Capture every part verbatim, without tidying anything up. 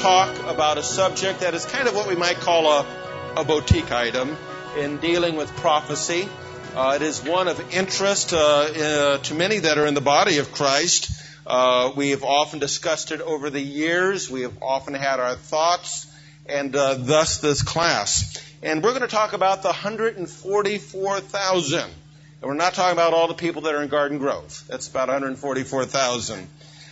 talk about a subject that is kind of what we might call a, a boutique item in dealing with prophecy. Uh, it is one of interest uh, uh, to many that are in the body of Christ. Uh, we have often discussed it over the years. We have often had our thoughts, and uh, thus this class. And we're going to talk about the one hundred forty-four thousand. And we're not talking about all the people that are in Garden Grove. That's about one hundred forty-four thousand.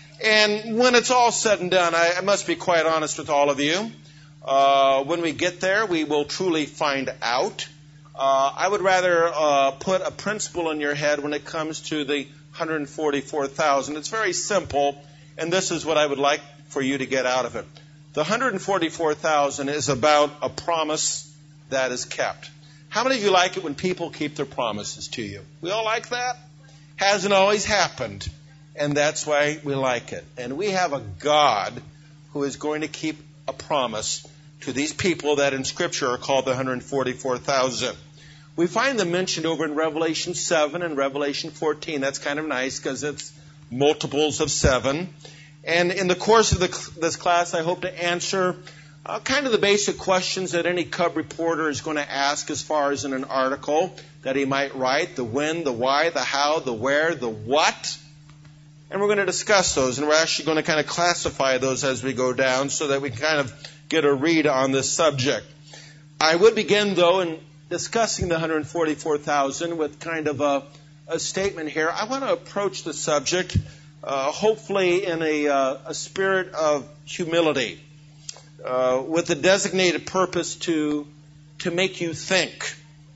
And when it's all said and done, I, I must be quite honest with all of you. Uh, when we get there, we will truly find out. Uh, I would rather uh, put a principle in your head when it comes to the one hundred forty-four thousand. It's very simple, and this is what I would like for you to get out of it. The one hundred forty-four thousand is about a promise that is kept. How many of you like it when people keep their promises to you? We all like that? Hasn't always happened. And that's why we like it. And we have a God who is going to keep a promise to these people that in Scripture are called the one hundred forty-four thousand. We find them mentioned over in Revelation seven and Revelation fourteen. That's kind of nice because it's multiples of seven. And in the course of the, this class, I hope to answer uh, kind of the basic questions that any cub reporter is going to ask as far as in an article that he might write. The when, the why, the how, the where, the what. And we're going to discuss those, and we're actually going to kind of classify those as we go down so that we can kind of get a read on this subject. I would begin, though, in discussing the one hundred forty-four thousand with kind of a, a statement here. I want to approach the subject uh, hopefully in a, uh, a spirit of humility uh, with the designated purpose to, to make you think,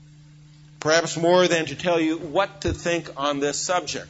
perhaps more than to tell you what to think on this subject.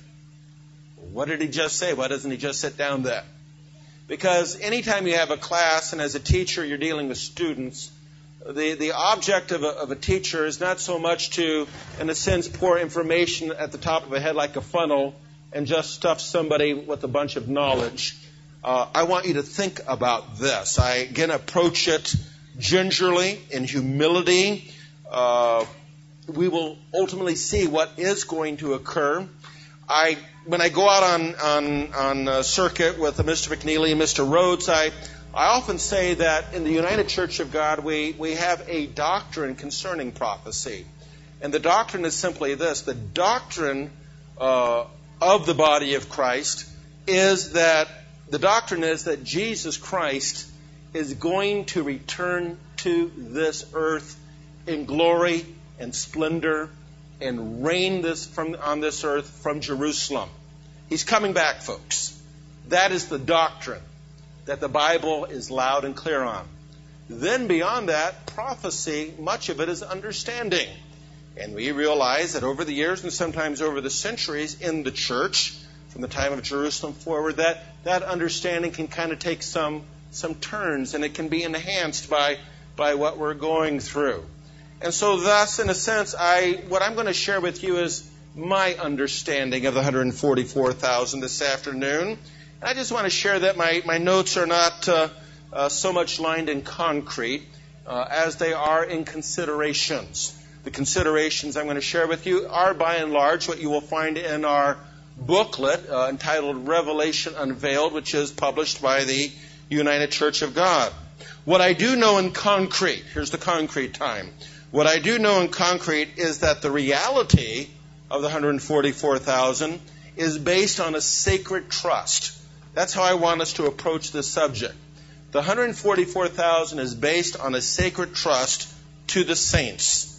What did he just say? Why doesn't he just sit down there? Because anytime you have a class and as a teacher you're dealing with students, the, the object of a, of a teacher is not so much to, in a sense, pour information at the top of a head like a funnel and just stuff somebody with a bunch of knowledge. Uh, I want you to think about this. I, again, approach it gingerly, in humility. Uh, we will ultimately see what is going to occur. I, when I go out on on, on uh, circuit with Mister McNeely and Mister Rhodes, I, I often say that in the United Church of God, we, we have a doctrine concerning prophecy. And the doctrine is simply this. The doctrine uh, of the body of Christ is that, the doctrine is that Jesus Christ is going to return to this earth in glory and splendor and reign this from on this earth from Jerusalem. He's coming back, folks. That is the doctrine that the Bible is loud and clear on. Then beyond that, prophecy, much of it is understanding. And we realize that over the years and sometimes over the centuries in the church, from the time of Jerusalem forward, that, that understanding can kind of take some, some turns, and it can be enhanced by, by what we're going through. And so thus, in a sense, I what I'm going to share with you is my understanding of the one hundred forty-four thousand this afternoon. And I just want to share that my, my notes are not uh, uh, so much lined in concrete uh, as they are in considerations. The considerations I'm going to share with you are, by and large, what you will find in our booklet uh, entitled Revelation Unveiled, which is published by the United Church of God. What I do know in concrete, here's the concrete time. What I do know in concrete is that the reality of the one hundred forty-four thousand is based on a sacred trust. That's how I want us to approach this subject. The one hundred forty-four thousand is based on a sacred trust to the saints.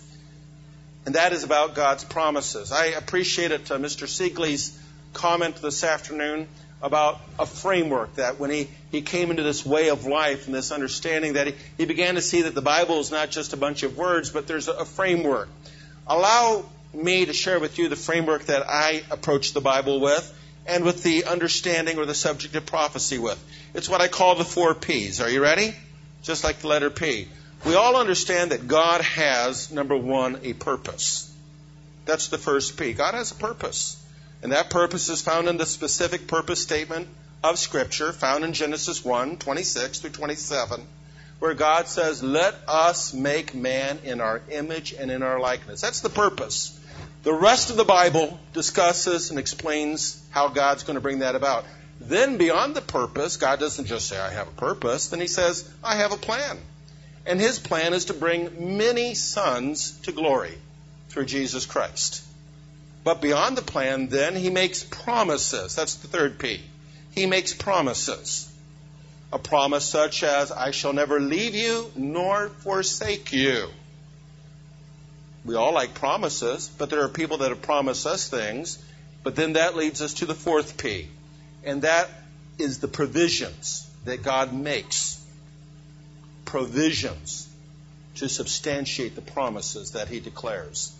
And that is about God's promises. I appreciated uh, Mister Siegley's comment this afternoon about a framework that when he, he came into this way of life and this understanding that he, he began to see that the Bible is not just a bunch of words, but there's a, a framework. Allow me to share with you the framework that I approach the Bible with and with the understanding or the subject of prophecy with. It's what I call the four P's. Are you ready? Just like the letter P. We all understand that God has, number one, a purpose. That's the first P. God has a purpose. And that purpose is found in the specific purpose statement of Scripture, found in Genesis one, twenty-six through twenty-seven, where God says, let us make man in our image and in our likeness. That's the purpose. The rest of the Bible discusses and explains how God's going to bring that about. Then beyond the purpose, God doesn't just say, I have a purpose. Then he says, I have a plan. And his plan is to bring many sons to glory through Jesus Christ. But beyond the plan, then, he makes promises. That's the third P. He makes promises. A promise such as, I shall never leave you nor forsake you. We all like promises, but there are people that have promised us things. But then that leads us to the fourth P. And that is the provisions that God makes. Provisions to substantiate the promises that he declares.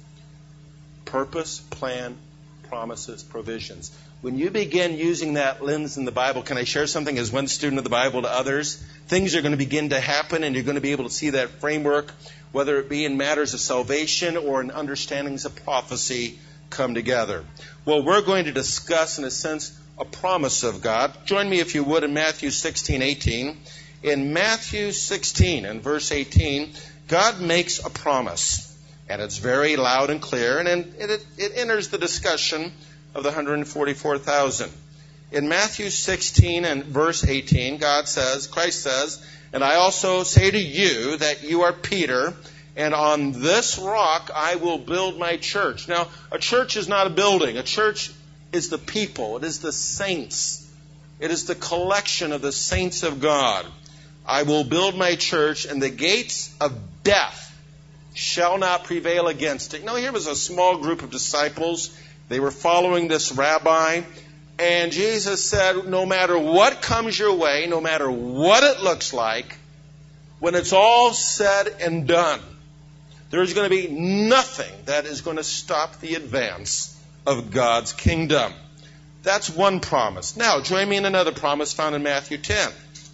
Purpose, plan, promises, provisions. When you begin using that lens in the Bible, can I share something as one student of the Bible to others? Things are going to begin to happen, and you're going to be able to see that framework, whether it be in matters of salvation or in understandings of prophecy, come together. Well, we're going to discuss, in a sense, a promise of God. Join me, if you would, in Matthew sixteen eighteen. In Matthew sixteen and verse eighteen, God makes a promise. And it's very loud and clear, and it, it, it enters the discussion of the one hundred forty-four thousand. In Matthew sixteen and verse eighteen, God says, Christ says, and I also say to you that you are Peter, and on this rock I will build my church. Now, a church is not a building. A church is the people. It is the saints. It is the collection of the saints of God. I will build my church, and the gates of death shall not prevail against it. Now, here was a small group of disciples. They were following this rabbi. And Jesus said, no matter what comes your way, no matter what it looks like, when it's all said and done, there's going to be nothing that is going to stop the advance of God's kingdom. That's one promise. Now, join me in another promise found in Matthew ten.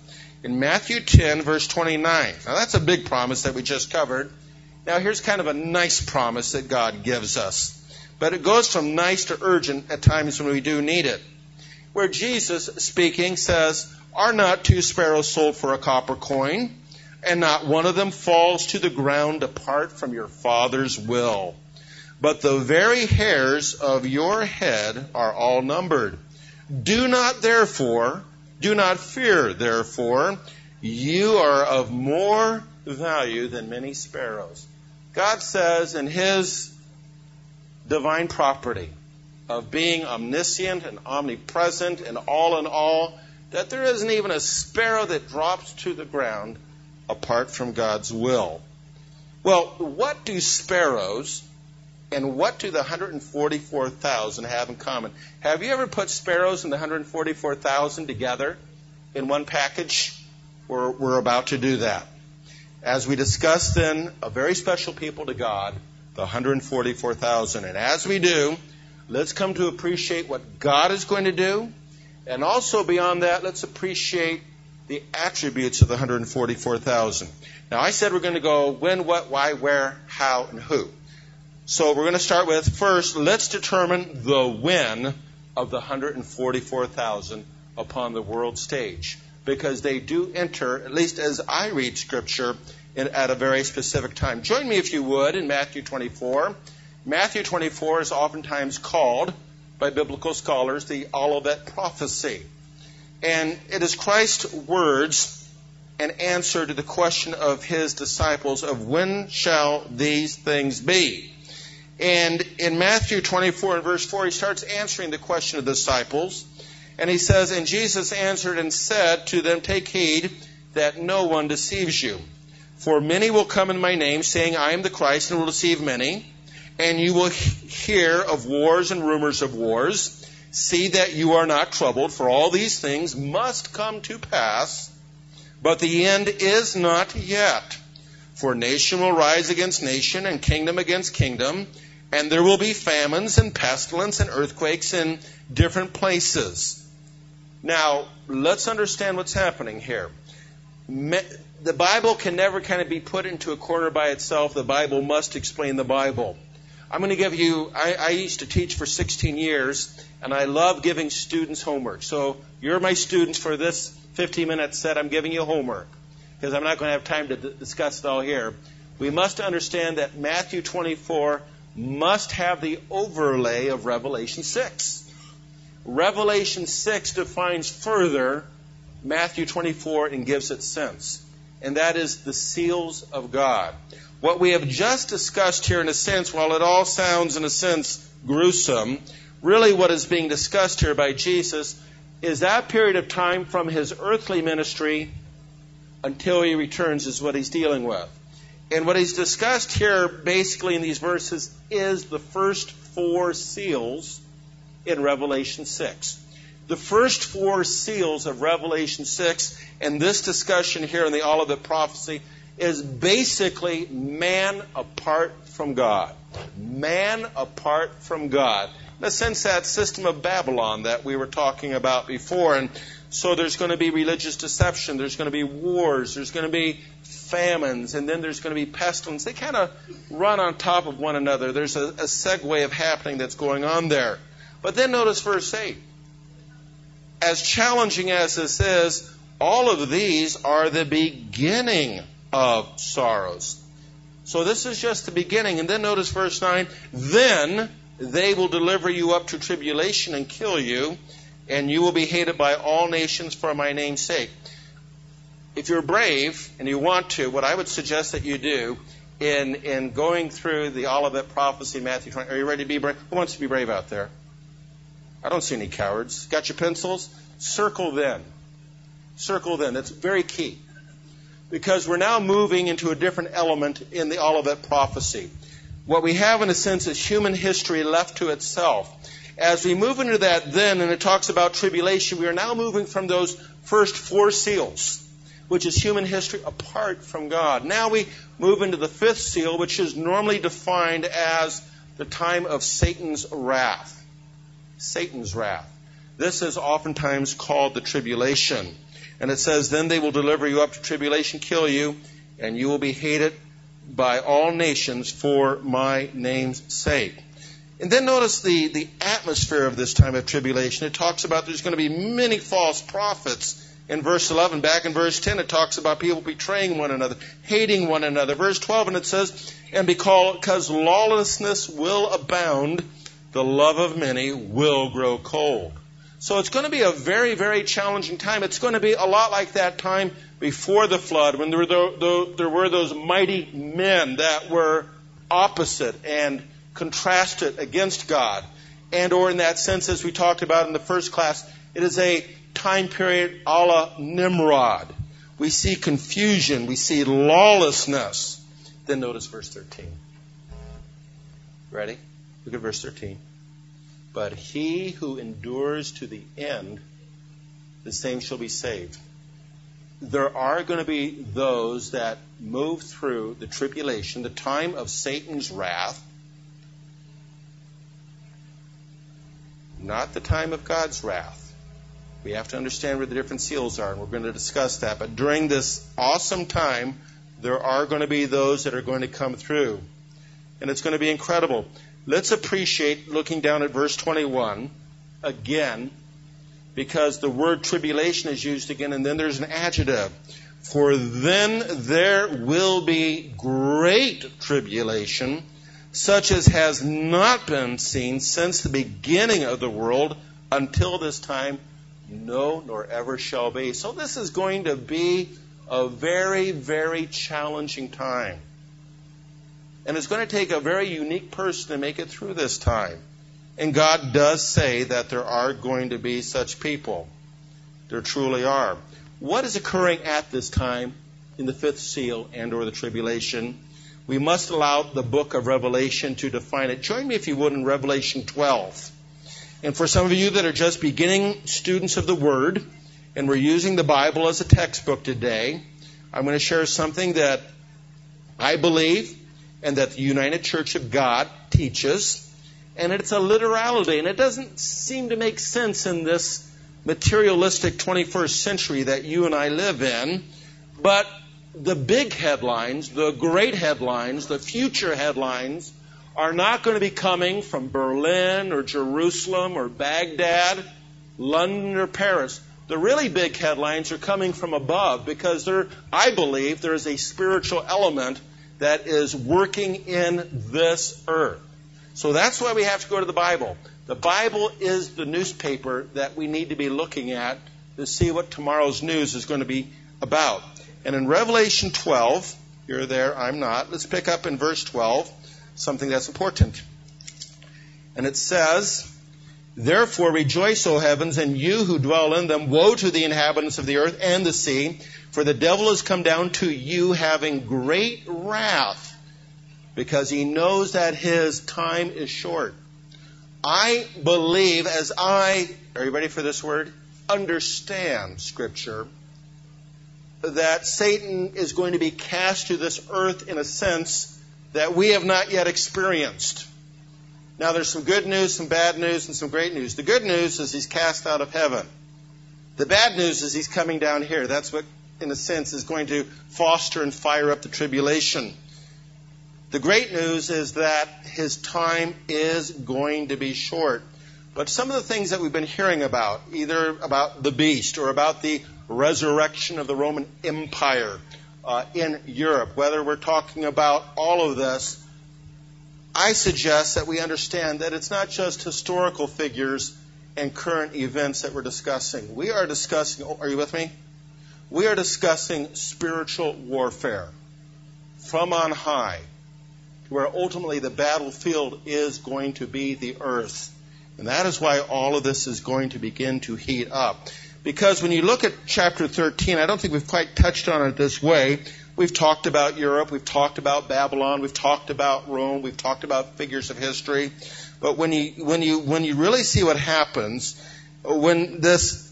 In Matthew ten, verse twenty-nine. Now, that's a big promise that we just covered. Now, here's kind of a nice promise that God gives us. But it goes from nice to urgent at times when we do need it. Where Jesus, speaking, says, are not two sparrows sold for a copper coin, and not one of them falls to the ground apart from your Father's will? But the very hairs of your head are all numbered. Do not therefore, do not fear therefore, you are of more value than many sparrows. God says in his divine property of being omniscient and omnipresent and all in all, that there isn't even a sparrow that drops to the ground apart from God's will. Well, what do sparrows and what do the one hundred forty-four thousand have in common? Have you ever put sparrows and the one hundred forty-four thousand together in one package? We're, we're about to do that. As we discuss then, a very special people to God, the one hundred forty-four thousand. And as we do, let's come to appreciate what God is going to do. And also beyond that, let's appreciate the attributes of the one hundred forty-four thousand. Now, I said we're going to go when, what, why, where, how, and who. So we're going to start with, first, let's determine the when of the one hundred forty-four thousand upon the world stage. Because they do enter, at least as I read Scripture, in, at a very specific time. Join me, if you would, in Matthew twenty-four. Matthew twenty-four is oftentimes called, by biblical scholars, the Olivet prophecy. And it is Christ's words and answer to the question of his disciples of when shall these things be. And in Matthew twenty-four and verse four, he starts answering the question of the disciples. And he says, and Jesus answered and said to them, take heed that no one deceives you. For many will come in my name, saying, I am the Christ, and will deceive many. And you will hear of wars and rumors of wars. See that you are not troubled, for all these things must come to pass. But the end is not yet. For nation will rise against nation, and kingdom against kingdom. And there will be famines and pestilence and earthquakes in different places. Now, let's understand what's happening here. The Bible can never kind of be put into a corner by itself. The Bible must explain the Bible. I'm going to give you, I, I used to teach for sixteen years, and I love giving students homework. So you're my students for this fifteen-minute set. I'm giving you homework because I'm not going to have time to d- discuss it all here. We must understand that Matthew twenty-four must have the overlay of Revelation six. Revelation six defines further Matthew twenty-four and gives it sense. And that is the seals of God. What we have just discussed here, in a sense, while it all sounds in a sense gruesome, really what is being discussed here by Jesus is that period of time from his earthly ministry until he returns is what he's dealing with. And what he's discussed here basically in these verses is the first four seals in Revelation six. The first four seals of Revelation six and this discussion here in the Olivet Prophecy is basically man apart from God. Man apart from God. In a sense, that system of Babylon that we were talking about before. And so there's going to be religious deception. There's going to be wars. There's going to be famines. And then there's going to be pestilence. They kind of run on top of one another. There's a, a segue of happening that's going on there. But then notice verse eight. As challenging as this is, all of these are the beginning of sorrows. So this is just the beginning. And then notice verse nine. Then they will deliver you up to tribulation and kill you, and you will be hated by all nations for my name's sake. If you're brave and you want to, what I would suggest that you do in, in going through the Olivet Prophecy, Matthew twenty, are you ready to be brave? Who wants to be brave out there? I don't see any cowards. Got your pencils? Circle then. Circle then. That's very key. Because we're now moving into a different element in the Olivet Prophecy. What we have, in a sense, is human history left to itself. As we move into that then, and it talks about tribulation, we are now moving from those first four seals, which is human history apart from God. Now we move into the fifth seal, which is normally defined as the time of Satan's wrath. Satan's wrath. This is oftentimes called the tribulation. And it says, then they will deliver you up to tribulation, kill you, and you will be hated by all nations for my name's sake. And then notice the, the atmosphere of this time of tribulation. It talks about there's going to be many false prophets. In verse eleven, back in verse ten, it talks about people betraying one another, hating one another. Verse twelve, and it says, and because lawlessness will abound, the love of many will grow cold. So it's going to be a very, very challenging time. It's going to be a lot like that time before the flood, when there were, the, there were those mighty men that were opposite and contrasted against God. And or in that sense, as we talked about in the first class, it is a time period a la Nimrod. We see confusion. We see lawlessness. Then notice verse thirteen. Ready? Look at verse thirteen. But he who endures to the end, the same shall be saved. There are going to be those that move through the tribulation, the time of Satan's wrath, not the time of God's wrath. We have to understand where the different seals are, and we're going to discuss that. But during this awesome time, there are going to be those that are going to come through. And it's going to be incredible. Let's appreciate, looking down at verse twenty-one, again, because the word tribulation is used again, and then there's an adjective. For then there will be great tribulation, such as has not been seen since the beginning of the world until this time, no, nor ever shall be. So this is going to be a very, very challenging time. And it's going to take a very unique person to make it through this time. And God does say that there are going to be such people. There truly are. What is occurring at this time in the fifth seal and or the tribulation? We must allow the book of Revelation to define it. Join me, if you would, in Revelation twelve. And for some of you that are just beginning students of the Word, and we're using the Bible as a textbook today, I'm going to share something that I believe and that the United Church of God teaches. And it's a literality, and it doesn't seem to make sense in this materialistic twenty-first century that you and I live in. But the big headlines, the great headlines, the future headlines are not going to be coming from Berlin or Jerusalem or Baghdad, London or Paris. The really big headlines are coming from above, because there, I believe there is a spiritual element that is working in this earth. So that's why we have to go to the Bible. The Bible is the newspaper that we need to be looking at to see what tomorrow's news is going to be about. And in Revelation twelve, you're there, I'm not. Let's pick up in verse twelve, something that's important. And it says, "Therefore rejoice, O heavens, and you who dwell in them. Woe to the inhabitants of the earth and the sea, for the devil has come down to you having great wrath, because he knows that his time is short." I believe, as I, are you ready for this word? Understand Scripture, that Satan is going to be cast to this earth in a sense that we have not yet experienced. Now, there's some good news, some bad news, and some great news. The good news is he's cast out of heaven. The bad news is he's coming down here. That's what, in a sense, is going to foster and fire up the tribulation. The great news is that his time is going to be short. But some of the things that we've been hearing about, either about the beast or about the resurrection of the Roman Empire uh, in Europe, whether we're talking about all of this, I suggest that we understand that it's not just historical figures and current events that we're discussing. We are discussing, are you with me? We are discussing spiritual warfare from on high, where ultimately the battlefield is going to be the earth. And that is why all of this is going to begin to heat up. Because when you look at chapter thirteen, I don't think we've quite touched on it this way. We've talked about Europe, we've talked about Babylon, we've talked about Rome, we've talked about figures of history. But when you when you when you really see what happens, when this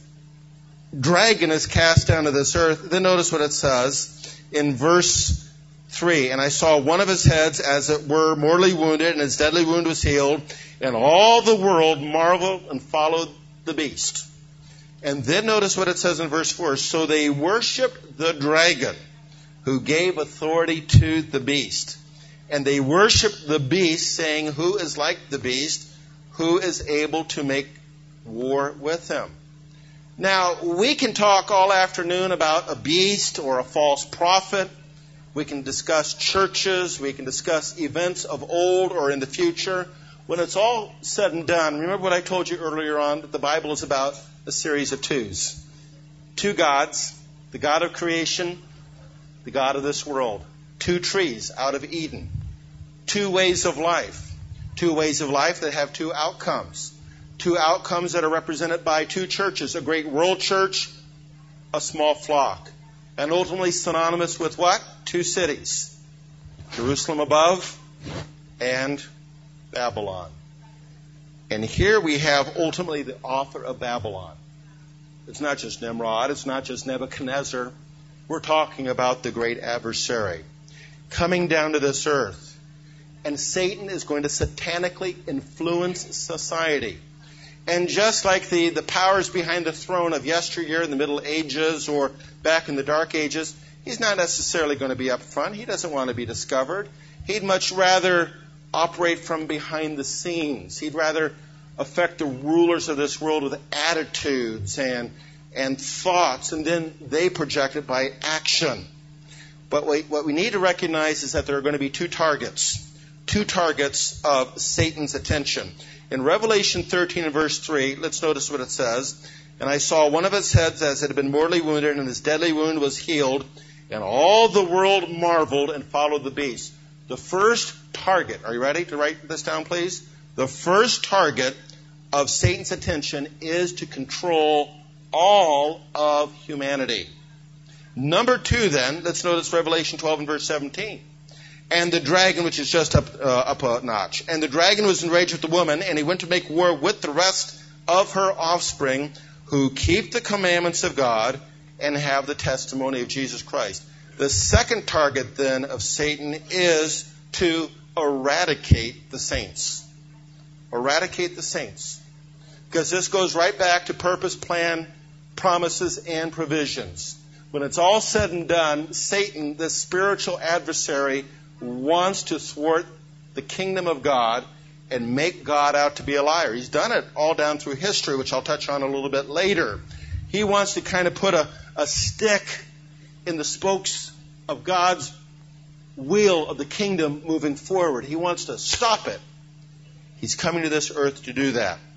dragon is cast down to this earth, then notice what it says in verse three. "And I saw one of his heads as it were mortally wounded, and his deadly wound was healed, and all the world marveled and followed the beast." And then notice what it says in verse four. "So they worshipped the dragon, who gave authority to the beast. And they worshipped the beast, saying, 'Who is like the beast? Who is able to make war with him?'" Now, we can talk all afternoon about a beast or a false prophet. We can discuss churches. We can discuss events of old or in the future. When it's all said and done, remember what I told you earlier on, that the Bible is about a series of twos. Two gods, the God of creation, the God of this world. Two trees out of Eden. Two ways of life. Two ways of life that have two outcomes. Two outcomes that are represented by two churches. A great world church, a small flock. And ultimately synonymous with what? Two cities. Jerusalem above and Babylon. And here we have ultimately the author of Babylon. It's not just Nimrod. It's not just Nebuchadnezzar. We're talking about the great adversary coming down to this earth. And Satan is going to satanically influence society. And just like the, the powers behind the throne of yesteryear in the Middle Ages or back in the Dark Ages, he's not necessarily going to be up front. He doesn't want to be discovered. He'd much rather operate from behind the scenes. He'd rather affect the rulers of this world with attitudes and and thoughts, and then they project it by action. But what we need to recognize is that there are going to be two targets, two targets of Satan's attention. In Revelation thirteen and verse three, let's notice what it says. "And I saw one of his heads as it had been mortally wounded, and his deadly wound was healed, and all the world marveled and followed the beast." The first target, are you ready to write this down, please? The first target of Satan's attention is to control all of humanity. Number two, then, let's notice Revelation twelve and verse seventeen. "And the dragon," which is just up, uh, up a notch, "and the dragon was enraged with the woman, and he went to make war with the rest of her offspring, who keep the commandments of God and have the testimony of Jesus Christ." The second target, then, of Satan is to eradicate the saints. Eradicate the saints. Because this goes right back to purpose, plan, promises, and provisions. When it's all said and done, Satan, the spiritual adversary, wants to thwart the kingdom of God and make God out to be a liar. He's done it all down through history, which I'll touch on a little bit later. He wants to kind of put a, a stick in the spokes of God's wheel of the kingdom moving forward. He wants to stop it. He's coming to this earth to do that.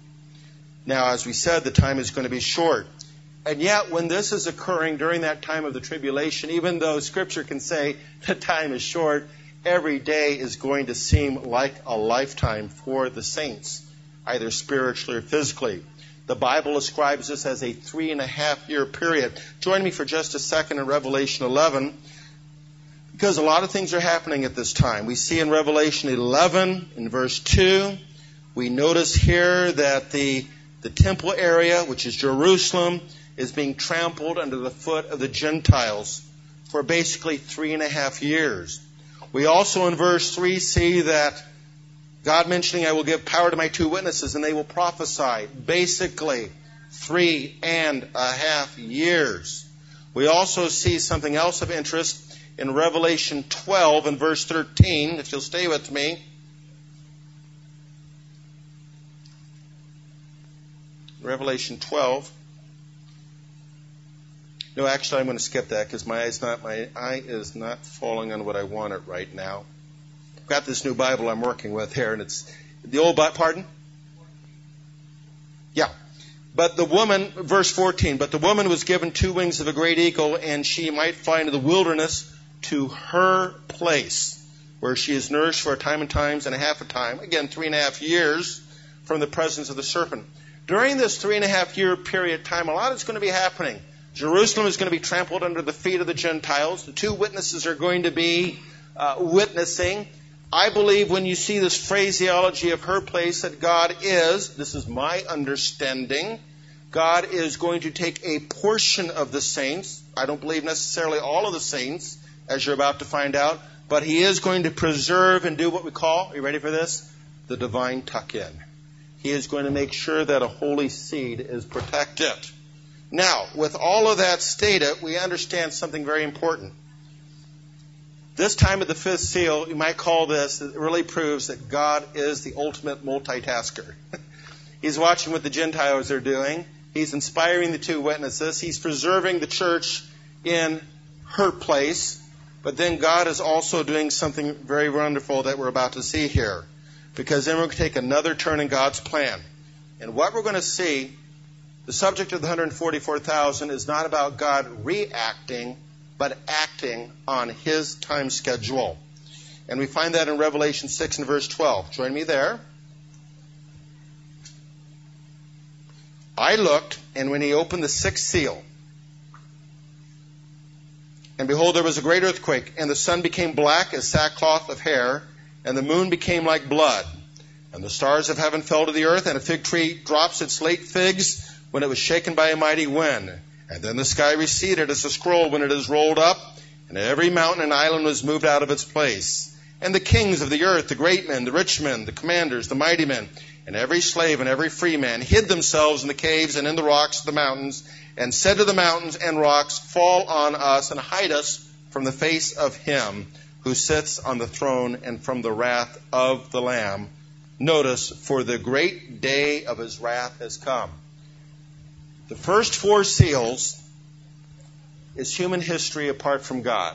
Now, as we said, the time is going to be short. And yet, when this is occurring during that time of the tribulation, even though Scripture can say the time is short, every day is going to seem like a lifetime for the saints, either spiritually or physically. The Bible describes this as a three and a half year period. Join me for just a second in Revelation eleven, because a lot of things are happening at this time. We see in Revelation eleven, in verse two, we notice here that the, the temple area, which is Jerusalem, is being trampled under the foot of the Gentiles for basically three and a half years. We also in verse three see that God mentioning, I will give power to my two witnesses and they will prophesy. Basically, three and a half years. We also see something else of interest in Revelation twelve and verse thirteen, if you'll stay with me. Revelation twelve. No, actually, I'm going to skip that because my eye's not my eye is not falling on what I want it right now. I've got this new Bible I'm working with here, and it's the old Bible. Pardon? Yeah. But the woman, verse fourteen. But the woman was given two wings of a great eagle, and she might fly into the wilderness to her place, where she is nourished for a time and times and a half a time. Again, three and a half years from the presence of the serpent. During this three and a half year period of time, a lot is going to be happening. Jerusalem is going to be trampled under the feet of the Gentiles. The two witnesses are going to be uh, witnessing. I believe when you see this phraseology of her place that God is, this is my understanding, God is going to take a portion of the saints. I don't believe necessarily all of the saints, as you're about to find out, but He is going to preserve and do what we call, are you ready for this? The divine tuck-in. He is going to make sure that a holy seed is protected. Now, with all of that stated, we understand something very important. This time of the fifth seal, you might call this, it really proves that God is the ultimate multitasker. He's watching what the Gentiles are doing. He's inspiring the two witnesses. He's preserving the church in her place. But then God is also doing something very wonderful that we're about to see here. Because then we're going to take another turn in God's plan. And what we're going to see, the subject of the one hundred forty-four thousand is not about God reacting, but acting on His time schedule. And we find that in Revelation six and verse twelve. Join me there. I looked, and when He opened the sixth seal, and behold, there was a great earthquake, and the sun became black as sackcloth of hair, and the moon became like blood. And the stars of heaven fell to the earth, and a fig tree drops its late figs when it was shaken by a mighty wind. And then the sky receded as a scroll when it is rolled up, and every mountain and island was moved out of its place. And the kings of the earth, the great men, the rich men, the commanders, the mighty men, and every slave and every free man hid themselves in the caves and in the rocks of the mountains, and said to the mountains and rocks, fall on us and hide us from the face of Him who sits on the throne and from the wrath of the Lamb. Notice, for the great day of His wrath has come. The first four seals is human history apart from God.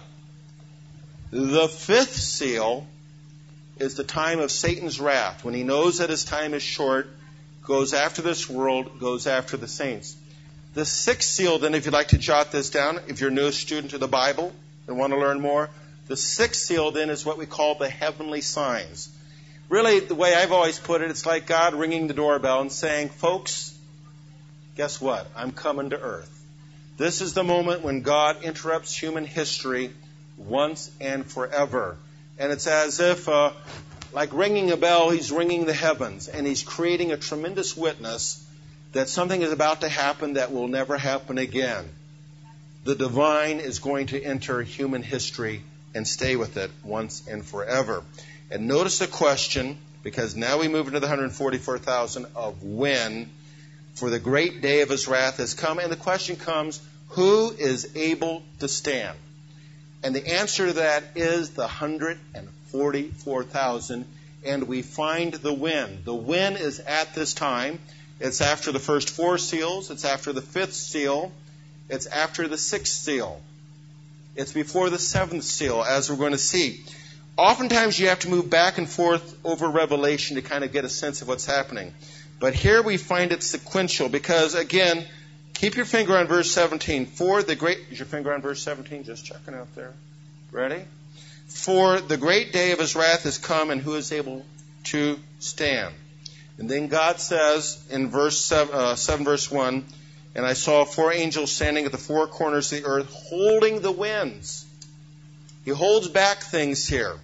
The fifth seal is the time of Satan's wrath, when he knows that his time is short, goes after this world, goes after the saints. The sixth seal, then, if you'd like to jot this down, if you're a new student of the Bible and want to learn more, the sixth seal, then, is what we call the heavenly signs. Really, the way I've always put it, it's like God ringing the doorbell and saying, folks, guess what? I'm coming to earth. This is the moment when God interrupts human history once and forever. And it's as if, uh, like ringing a bell, He's ringing the heavens, and He's creating a tremendous witness that something is about to happen that will never happen again. The divine is going to enter human history and stay with it once and forever. And notice the question, because now we move into the one hundred forty-four thousand of when, for the great day of His wrath has come. And the question comes, who is able to stand? And the answer to that is the one hundred forty-four thousand. And we find the when. The when is at this time. It's after the first four seals. It's after the fifth seal. It's after the sixth seal. It's before the seventh seal, as we're going to see. Oftentimes you have to move back and forth over Revelation to kind of get a sense of what's happening. But here we find it sequential because, again, keep your finger on verse seventeen. For the great... Is your finger on verse seventeen? Just checking out there. Ready? For the great day of his wrath is come, and who is able to stand? And then God says in verse seven, uh, seven verse one, and I saw four angels standing at the four corners of the earth, holding the winds. He holds back things here.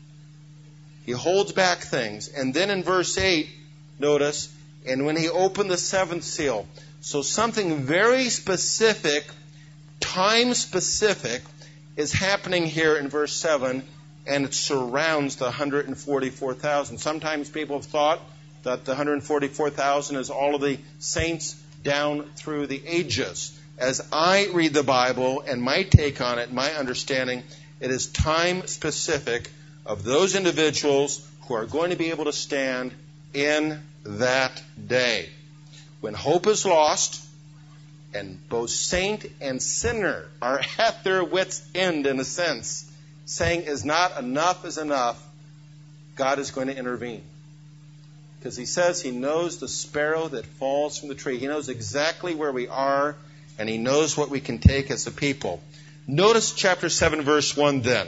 He holds back things. And then in verse eight, notice, and when he opened the seventh seal. So something very specific, time specific, is happening here in verse seven, and it surrounds the one hundred forty-four thousand. Sometimes people have thought that the one hundred forty-four thousand is all of the saints down through the ages. As I read the Bible and my take on it, my understanding, it is time specific of those individuals who are going to be able to stand in that day. When hope is lost, and both saint and sinner are at their wits' end, in a sense, saying is not enough is enough, God is going to intervene. Because he says he knows the sparrow that falls from the tree. He knows exactly where we are, and he knows what we can take as a people. Notice chapter seven, verse one then.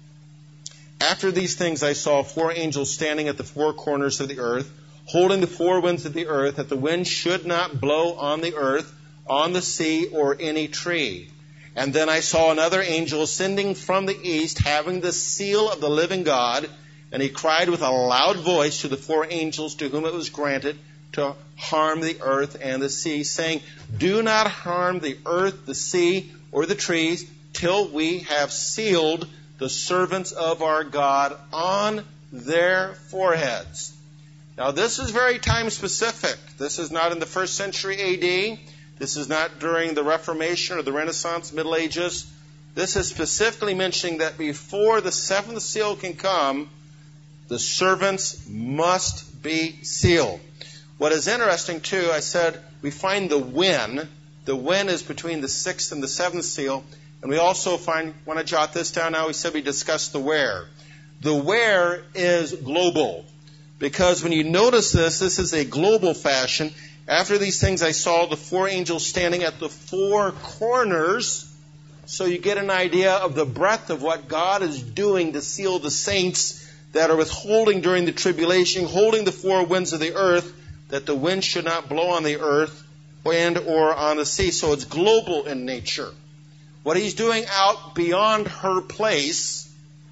After these things I saw four angels standing at the four corners of the earth, holding the four winds of the earth, that the wind should not blow on the earth, on the sea, or any tree. And then I saw another angel ascending from the east, having the seal of the living God, and he cried with a loud voice to the four angels to whom it was granted to harm the earth and the sea, saying, do not harm the earth, the sea, or the trees, till we have sealed the servants of our God on their foreheads. Now, this is very time specific. This is not in the first century A D. This is not during the Reformation or the Renaissance, Middle Ages. This is specifically mentioning that before the seventh seal can come, the servants must be sealed. What is interesting, too, I said we find the when. The when is between the sixth and the seventh seal. And we also find, want to jot this down now, we said we discussed the where. The where is global. Because when you notice this, this is a global fashion. After these things I saw the four angels standing at the four corners. So you get an idea of the breadth of what God is doing to seal the saints that are withholding during the tribulation, holding the four winds of the earth, that the wind should not blow on the earth, wind, or on the sea. So it's global in nature. What he's doing out beyond her place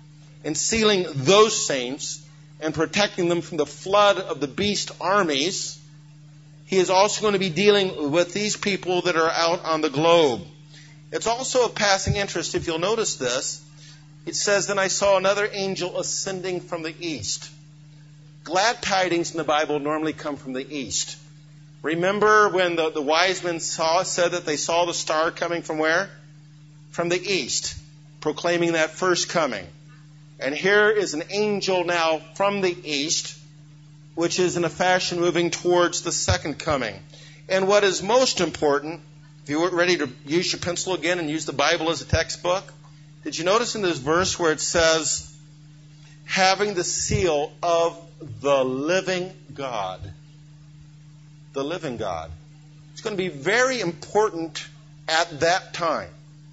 in sealing those saints and protecting them from the flood of the beast armies, he is also going to be dealing with these people that are out on the globe. It's also of passing interest, if you'll notice this. It says, then I saw another angel ascending from the east. Glad tidings in the Bible normally come from the east. Remember when the, the wise men saw, said that they saw the star coming from where? From the east, proclaiming that first coming. And here is an angel now from the east, which is in a fashion moving towards the second coming. And what is most important, if you were ready to use your pencil again and use the Bible as a textbook, did you notice in this verse where it says, having the seal of the living God? The living God. It's going to be very important at that time.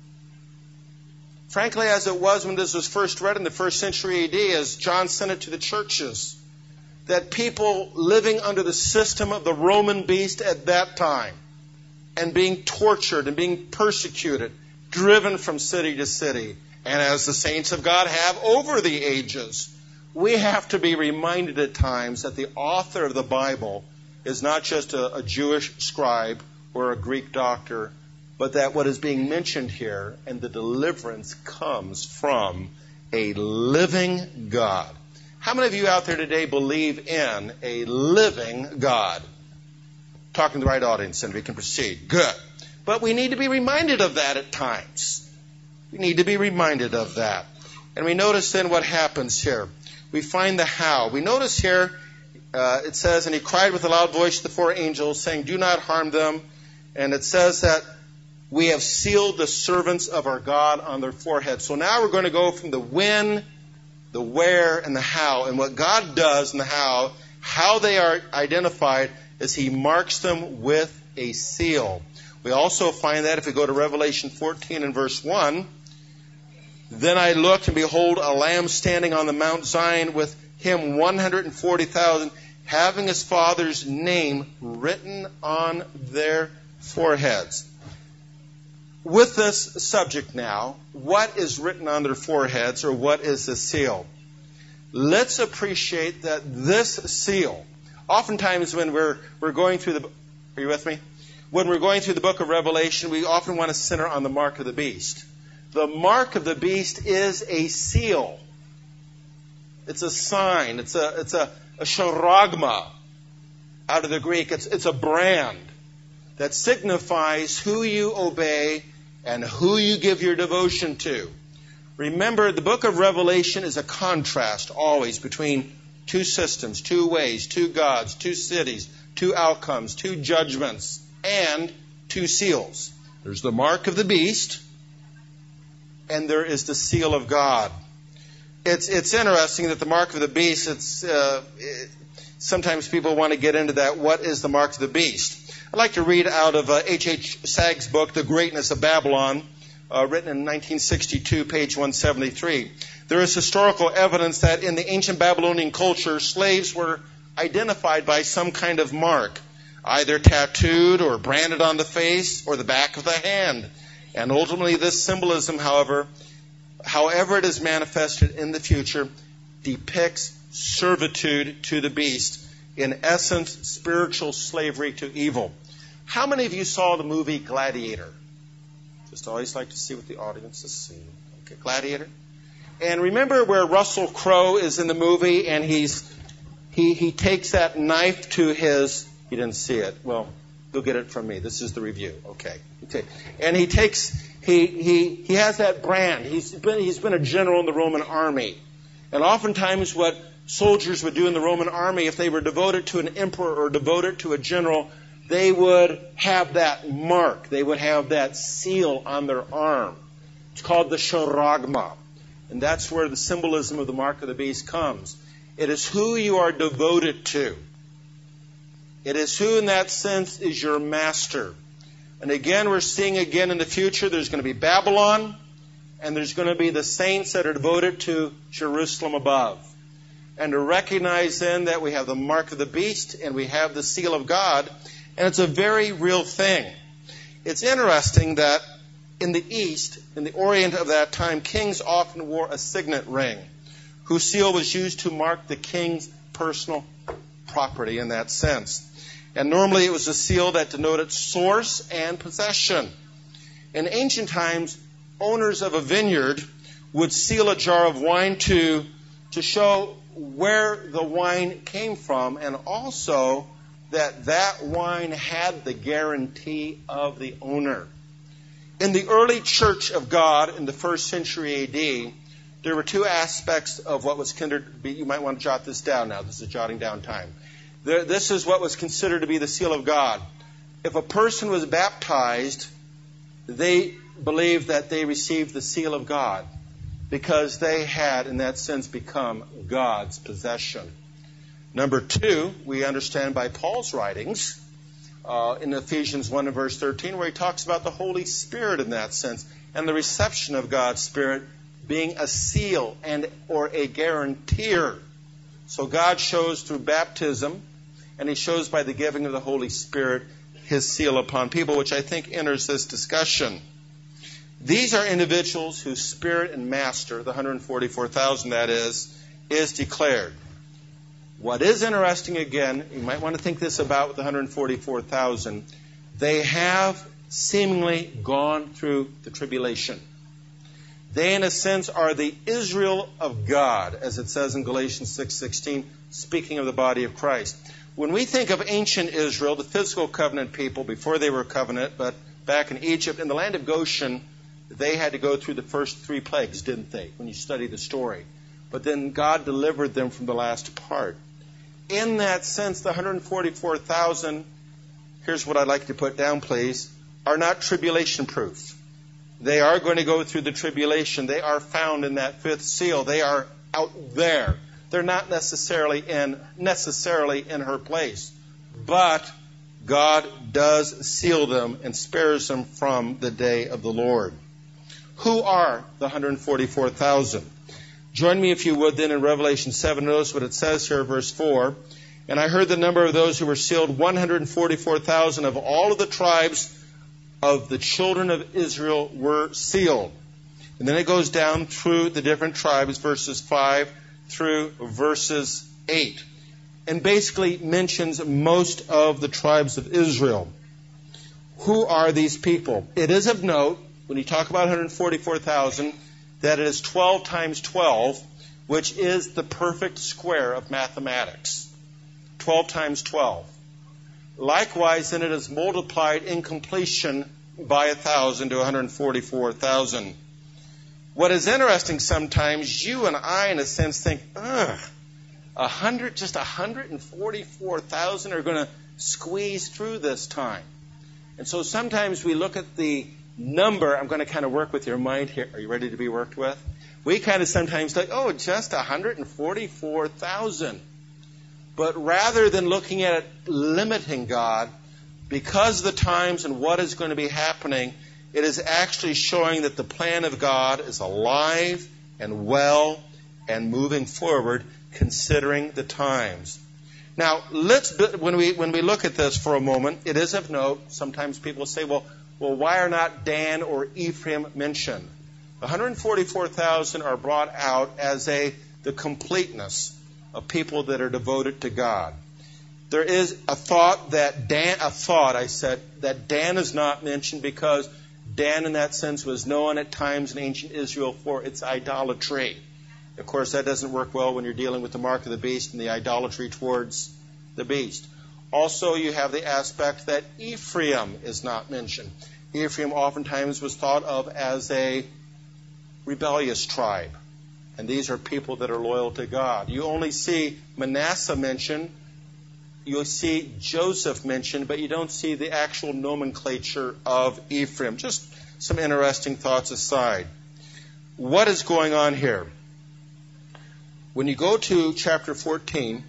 Frankly, as it was when this was first read in the first century A D, as John sent it to the churches, that people living under the system of the Roman beast at that time and being tortured and being persecuted, driven from city to city, and as the saints of God have over the ages, we have to be reminded at times that the author of the Bible is not just a, a Jewish scribe or a Greek doctor, but that what is being mentioned here and the deliverance comes from a living God. How many of you out there today believe in a living God? Talking to the right audience, and we can proceed. Good. But we need to be reminded of that at times. We need to be reminded of that. And we notice then what happens here. We find the how. We notice here, uh, it says, and he cried with a loud voice to the four angels, saying, do not harm them. And it says that we have sealed the servants of our God on their foreheads. So now we're going to go from the when, the where, and the how. And what God does and the how, how they are identified, is he marks them with a seal. We also find that if we go to Revelation fourteen and verse one, then I looked, and behold, a lamb standing on the Mount Zion, with him one hundred forty thousand, having his Father's name written on their foreheads. With this subject now, what is written on their foreheads, or what is the seal? Let's appreciate that this seal, oftentimes when we're we're going through the, are you with me? When we're going through the book of Revelation, we often want to center on the mark of the beast. The mark of the beast is a seal. It's a sign. It's a it's a, a charagma out of the Greek. It's it's a brand that signifies who you obey and who you give your devotion to. Remember, the book of Revelation is a contrast always between two systems, two ways, two gods, two cities, two outcomes, two judgments, and two seals. There's the mark of the beast, and there is the seal of God. It's it's interesting that the mark of the beast, it's uh, it, sometimes people want to get into that. What is the mark of the beast? I'd like to read out of uh, H H Sagg's book, The Greatness of Babylon, uh, written in nineteen sixty-two, page one seventy-three. There is historical evidence that in the ancient Babylonian culture, slaves were identified by some kind of mark, either tattooed or branded on the face or the back of the hand. And ultimately, this symbolism, however, however it is manifested in the future, depicts servitude to the beast. In essence, spiritual slavery to evil. How many of you saw the movie Gladiator? Just always like to see what the audience is seeing. Okay, Gladiator. And remember where Russell Crowe is in the movie, and he's he he takes that knife to his. You didn't see it. Well, you'll get it from me. This is the review. Okay. Okay. And he takes he he he has that brand. He's been he's been a general in the Roman army, and oftentimes what soldiers would do in the Roman army, if they were devoted to an emperor or devoted to a general, they would have that mark. They would have that seal on their arm. It's called the charagma. And that's where the symbolism of the mark of the beast comes. It is who you are devoted to. It is who, in that sense, is your master. And again, we're seeing again in the future, there's going to be Babylon, and there's going to be the saints that are devoted to Jerusalem above. And to recognize then that we have the mark of the beast and we have the seal of God, and it's a very real thing. It's interesting that in the East, in the Orient of that time, kings often wore a signet ring, whose seal was used to mark the king's personal property in that sense. And normally it was a seal that denoted source and possession. In ancient times, owners of a vineyard would seal a jar of wine to, to show where the wine came from, and also that that wine had the guarantee of the owner. In the early church of God in the first century A D, there were two aspects of what was considered to be, you might want to jot this down now, this is jotting down time. There, this is what was considered to be the seal of God. If a person was baptized, they believed that they received the seal of God, because they had, in that sense, become God's possession. Number two, we understand by Paul's writings uh, in Ephesians one and verse thirteen, where he talks about the Holy Spirit in that sense, and the reception of God's Spirit being a seal and or a guarantor. So God shows through baptism, and he shows by the giving of the Holy Spirit his seal upon people, which I think enters this discussion. These are individuals whose spirit and master, the one hundred forty-four thousand that is, is declared. What is interesting, again, you might want to think this about with the one hundred forty-four thousand, they have seemingly gone through the tribulation. They, in a sense, are the Israel of God, as it says in Galatians six sixteen, speaking of the body of Christ. When we think of ancient Israel, the physical covenant people, before they were covenant, but back in Egypt, in the land of Goshen, they had to go through the first three plagues, didn't they, when you study the story? But then God delivered them from the last part. In that sense, the one hundred forty-four thousand, here's what I'd like to put down, please, are not tribulation-proof. They are going to go through the tribulation. They are found in that fifth seal. They are out there. They're not necessarily in necessarily in her place. But God does seal them and spares them from the day of the Lord. Who are the one hundred forty-four thousand? Join me, if you would, then in Revelation seven. Notice what it says here, verse four. And I heard the number of those who were sealed, one hundred forty-four thousand of all of the tribes of the children of Israel were sealed. And then it goes down through the different tribes, verses five through verses eight. And basically mentions most of the tribes of Israel. Who are these people? It is of note, when you talk about one hundred forty-four thousand, that it is twelve times twelve, which is the perfect square of mathematics. twelve times twelve. Likewise, then it is multiplied in completion by one thousand to one hundred forty-four thousand. What is interesting sometimes, you and I, in a sense, think, ugh, a hundred, just one hundred forty-four thousand are going to squeeze through this time. And so sometimes we look at the number. I'm going to kind of work with your mind here. Are you ready to be worked with? We kind of sometimes think, oh, just one hundred forty-four thousand. But rather than looking at it limiting God, because of the times and what is going to be happening, it is actually showing that the plan of God is alive and well and moving forward, considering the times. Now, let's when we when we look at this for a moment, it is of note. Sometimes people say, well, well, why are not Dan or Ephraim mentioned? one hundred forty-four thousand are brought out as a the completeness of people that are devoted to God. There is a thought that Dan, a thought I said that Dan is not mentioned because Dan, in that sense, was known at times in ancient Israel for its idolatry. Of course, that doesn't work well when you're dealing with the mark of the beast and the idolatry towards the beast. Also, you have the aspect that Ephraim is not mentioned. Ephraim oftentimes was thought of as a rebellious tribe. And these are people that are loyal to God. You only see Manasseh mentioned. You'll see Joseph mentioned, but you don't see the actual nomenclature of Ephraim. Just some interesting thoughts aside. What is going on here? When you go to chapter fourteen,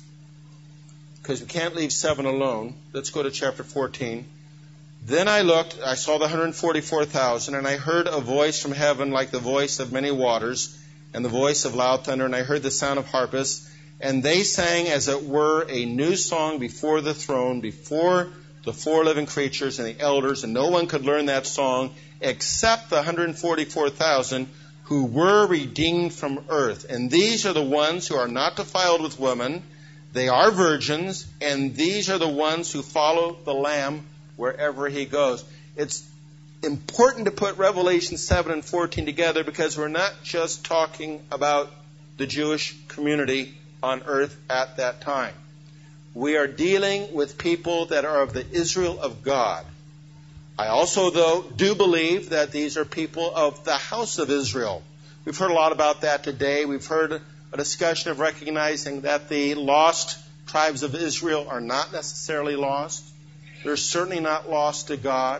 because we can't leave seven alone, let's go to chapter fourteen. Then I looked, I saw the one hundred forty-four thousand, and I heard a voice from heaven like the voice of many waters, and the voice of loud thunder, and I heard the sound of harpists, and they sang as it were a new song before the throne, before the four living creatures and the elders, and no one could learn that song except the one hundred forty-four thousand who were redeemed from earth. And these are the ones who are not defiled with women. They are virgins, and these are the ones who follow the Lamb wherever he goes. It's important to put Revelation seven and fourteen together because we're not just talking about the Jewish community on earth at that time. We are dealing with people that are of the Israel of God. I also, though, do believe that these are people of the house of Israel. We've heard a lot about that today. We've heard a discussion of recognizing that the lost tribes of Israel are not necessarily lost. They're certainly not lost to God.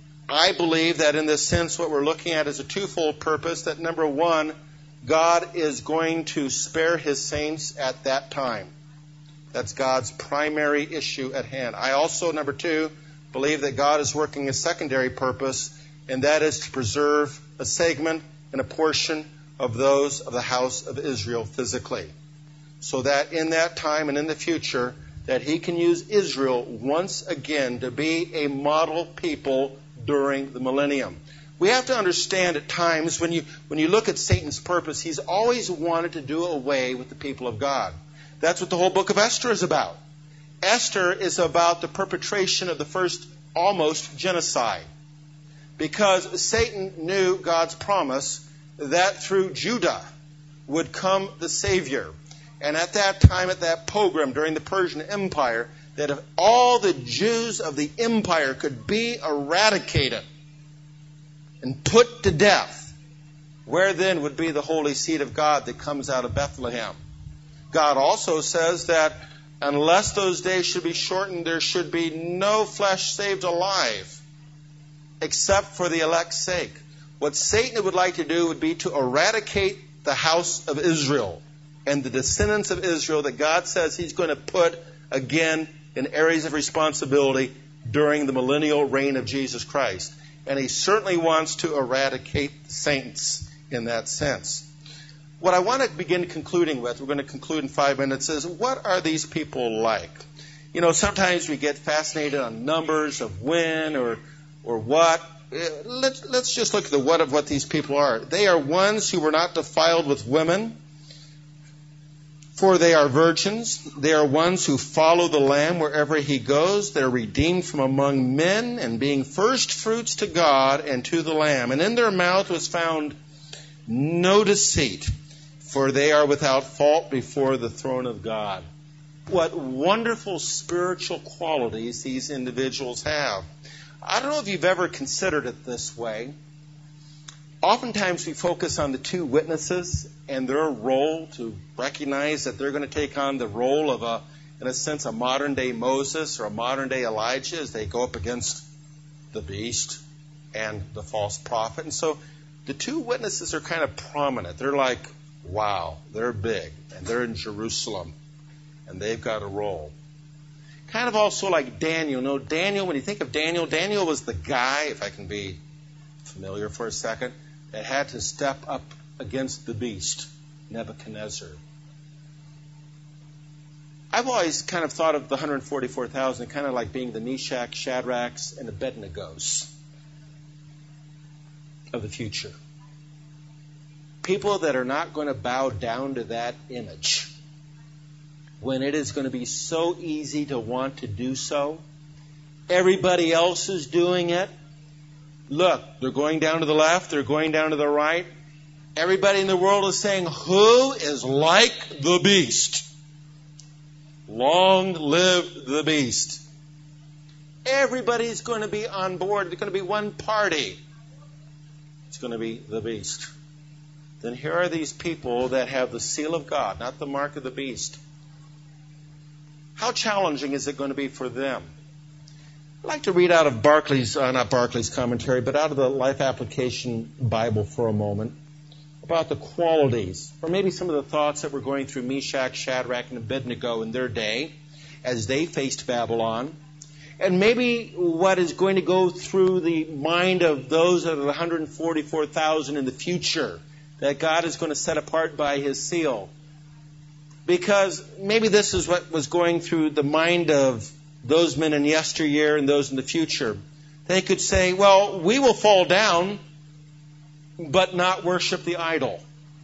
I believe that in this sense what we're looking at is a twofold purpose. That number one, God is going to spare his saints at that time. That's God's primary issue at hand. I also, number two, believe that God is working a secondary purpose, and that is to preserve a segment and a portion of those of the house of Israel physically. So that in that time and in the future, that he can use Israel once again to be a model people during the millennium. We have to understand at times when you when you look at Satan's purpose, he's always wanted to do away with the people of God. That's what the whole book of Esther is about. Esther is about the perpetration of the first almost genocide. Because Satan knew God's promise that through Judah would come the Savior. And at that time, at that pogrom during the Persian Empire, that if all the Jews of the empire could be eradicated and put to death, where then would be the holy seed of God that comes out of Bethlehem? God also says that unless those days should be shortened, there should be no flesh saved alive, except for the elect's sake. What Satan would like to do would be to eradicate the house of Israel and the descendants of Israel that God says he's going to put again in areas of responsibility during the millennial reign of Jesus Christ. And he certainly wants to eradicate saints in that sense. What I want to begin concluding with, we're going to conclude in five minutes, is what are these people like? You know, sometimes we get fascinated on numbers of when or or what. Let's, let's just look at the what of what these people are. They are ones who were not defiled with women, for they are virgins. They are ones who follow the Lamb wherever he goes. They're redeemed from among men and being first fruits to God and to the Lamb. And in their mouth was found no deceit, for they are without fault before the throne of God. What wonderful spiritual qualities these individuals have. I don't know if you've ever considered it this way. Oftentimes we focus on the two witnesses and their role to recognize that they're going to take on the role of, a, in a sense, a modern-day Moses or a modern-day Elijah as they go up against the beast and the false prophet. And so the two witnesses are kind of prominent. They're like, wow, they're big, and they're in Jerusalem, and they've got a role. Kind of also like Daniel. No, Daniel, when you think of Daniel, Daniel was the guy, if I can be familiar for a second, that had to step up against the beast, Nebuchadnezzar. I've always kind of thought of the one hundred forty-four thousand kind of like being the Meshach, Shadrachs, and Abednegos of the future. People that are not going to bow down to that image when it is going to be so easy to want to do so. Everybody else is doing it. Look, they're going down to the left, they're going down to the right. Everybody in the world is saying, who is like the beast? Long live the beast. Everybody's going to be on board. There's going to be one party. It's going to be the beast. Then here are these people that have the seal of God, not the mark of the beast. How challenging is it going to be for them? I'd like to read out of Barclay's, uh, not Barclay's commentary, but out of the Life Application Bible for a moment about the qualities, or maybe some of the thoughts that were going through Meshach, Shadrach, and Abednego in their day as they faced Babylon, and maybe what is going to go through the mind of those of the one hundred forty-four thousand in the future that God is going to set apart by his seal. Because maybe this is what was going through the mind of those men in yesteryear and those in the future. They could say, well, we will fall down, but not worship the idol.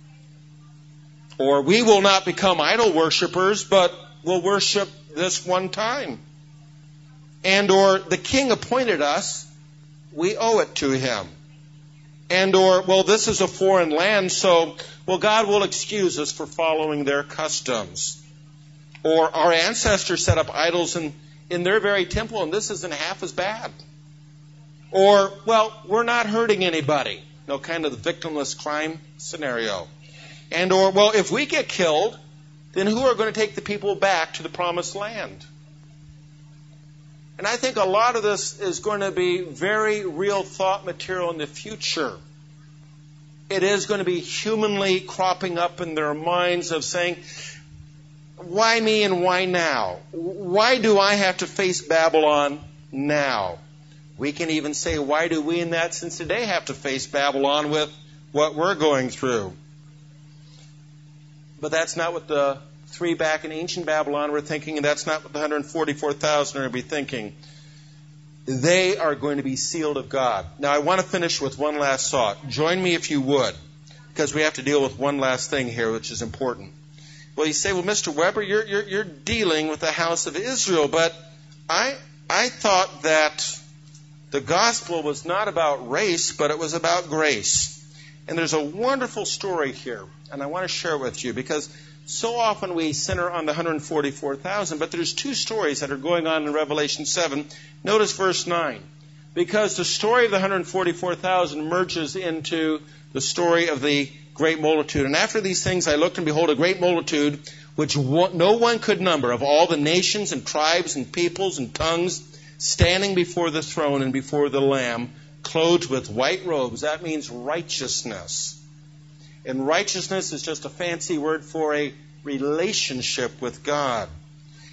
Or we will not become idol worshipers, but will worship this one time. And or the king appointed us, we owe it to him. And or, well, this is a foreign land, so, well, God will excuse us for following their customs. Or our ancestors set up idols in, in their very temple, and this isn't half as bad. Or, well, we're not hurting anybody. No, kind of the victimless crime scenario. And or, well, if we get killed, then who are going to take the people back to the promised land? And I think a lot of this is going to be very real thought material in the future. It is going to be humanly cropping up in their minds of saying, why me and why now? Why do I have to face Babylon now? We can even say, why do we in that sense today have to face Babylon with what we're going through? But that's not what the three back in ancient Babylon were thinking, and that's not what the one hundred forty-four thousand are going to be thinking. They are going to be sealed of God. Now, I want to finish with one last thought. Join me if you would, because we have to deal with one last thing here, which is important. Well, you say, well, Mister Weber, you're, you're, you're dealing with the house of Israel, but I, I thought that the gospel was not about race, but it was about grace. And there's a wonderful story here, and I want to share it with you, because so often we center on the one hundred forty-four thousand, but there's two stories that are going on in Revelation seven. Notice verse nine. Because the story of the one hundred forty-four thousand merges into the story of the great multitude. And after these things I looked, and behold, a great multitude, which no one could number, of all the nations and tribes and peoples and tongues, standing before the throne and before the Lamb, clothed with white robes. That means righteousness. And righteousness is just a fancy word for a relationship with God.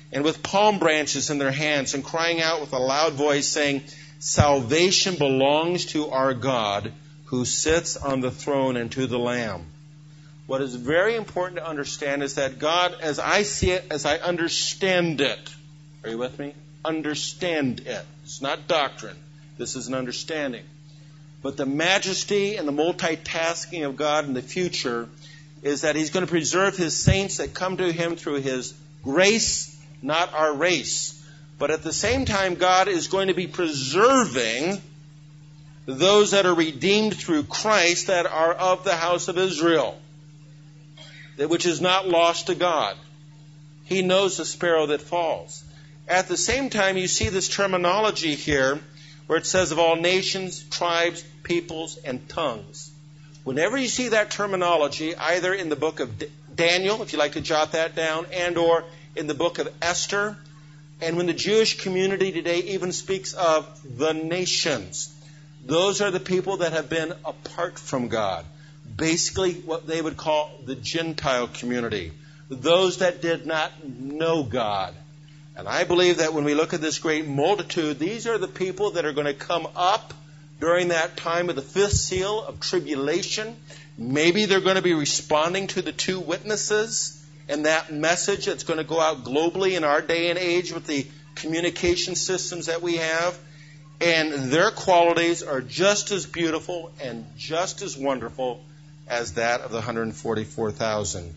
and with palm branches in their hands, and crying out with a loud voice, saying, "Salvation belongs to our God, who sits on the throne, and to the Lamb." What is very important to understand is that God, as I see it, as I understand it, are you with me? Understand it. It's not doctrine. This is an understanding. But the majesty and the multitasking of God in the future is that He's going to preserve His saints that come to Him through His grace, not our race. But at the same time, God is going to be preserving those that are redeemed through Christ that are of the house of Israel, which is not lost to God. He knows the sparrow that falls. At the same time, you see this terminology here where it says of all nations, tribes, peoples, and tongues. Whenever you see that terminology, either in the book of Daniel, if you like to jot that down, and or in the book of Esther, and when the Jewish community today even speaks of the nations, those are the people that have been apart from God. Basically what they would call the Gentile community. Those that did not know God. And I believe that when we look at this great multitude, these are the people that are going to come up during that time of the fifth seal of tribulation. Maybe they're going to be responding to the two witnesses and that message that's going to go out globally in our day and age with the communication systems that we have. And their qualities are just as beautiful and just as wonderful as that of the one hundred forty-four thousand.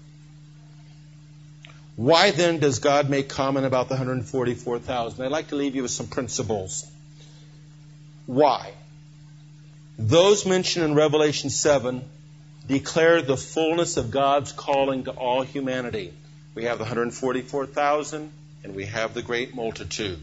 Why then does God make comment about the one hundred forty-four thousand? I'd like to leave you with some principles. Why? Those mentioned in Revelation seven declare the fullness of God's calling to all humanity. We have the one hundred forty-four thousand and we have the great multitude.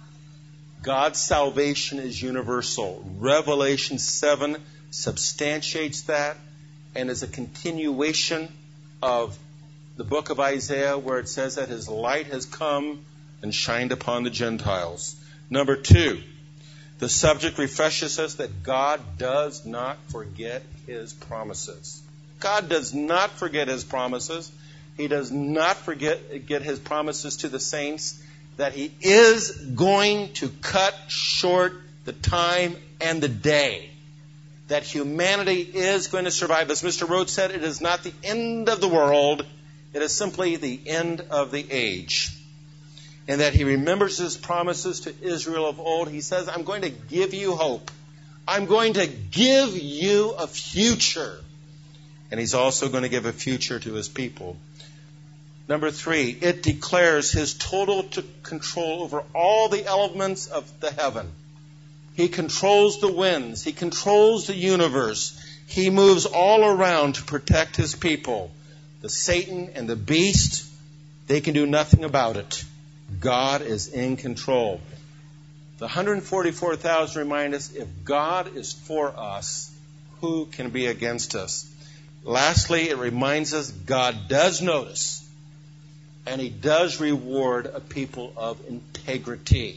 God's salvation is universal. Revelation seven substantiates that and is a continuation of the book of Isaiah where it says that His light has come and shined upon the Gentiles. Number two, the subject refreshes us that God does not forget His promises. God does not forget His promises. He does not forget get His promises to the saints that He is going to cut short the time and the day. That humanity is going to survive. As Mister Rhodes said, it is not the end of the world. It is simply the end of the age. And that He remembers His promises to Israel of old. He says, I'm going to give you hope. I'm going to give you a future. And He's also going to give a future to His people. Number three, it declares His total control over all the elements of the heaven. He controls the winds. He controls the universe. He moves all around to protect His people. The Satan and the beast, they can do nothing about it. God is in control. The one hundred forty-four thousand remind us, if God is for us, who can be against us? Lastly, it reminds us God does notice and He does reward a people of integrity.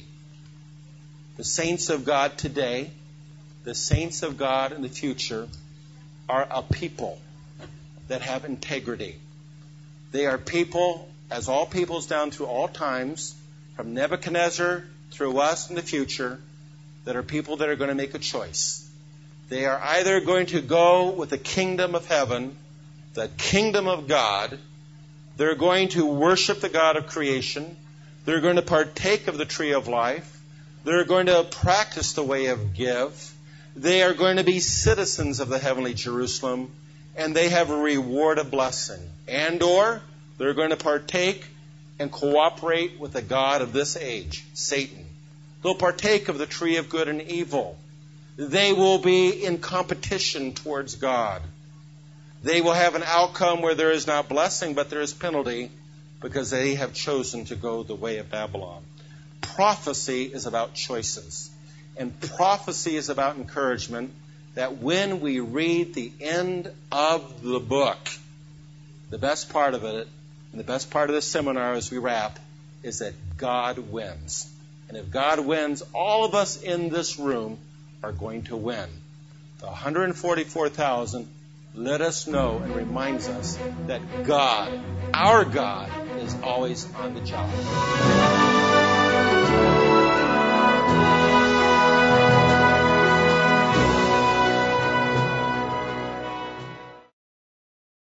The saints of God today, the saints of God in the future, are a people that have integrity. They are people, as all peoples down through all times, from Nebuchadnezzar through us in the future, that are people that are going to make a choice. They are either going to go with the kingdom of heaven, the kingdom of God. They're going to worship the God of creation. They're going to partake of the tree of life. They're going to practice the way of give. They are going to be citizens of the heavenly Jerusalem, and they have a reward of blessing. And or they're going to partake and cooperate with the God of this age, Satan. They'll partake of the tree of good and evil. They will be in competition towards God. They will have an outcome where there is not blessing, but there is penalty, because they have chosen to go the way of Babylon. Prophecy is about choices. And prophecy is about encouragement, that when we read the end of the book, the best part of it, and the best part of this seminar as we wrap, is that God wins. And if God wins, all of us in this room are going to win. The one hundred forty-four thousand let us know and reminds us that God, our God, is always on the job.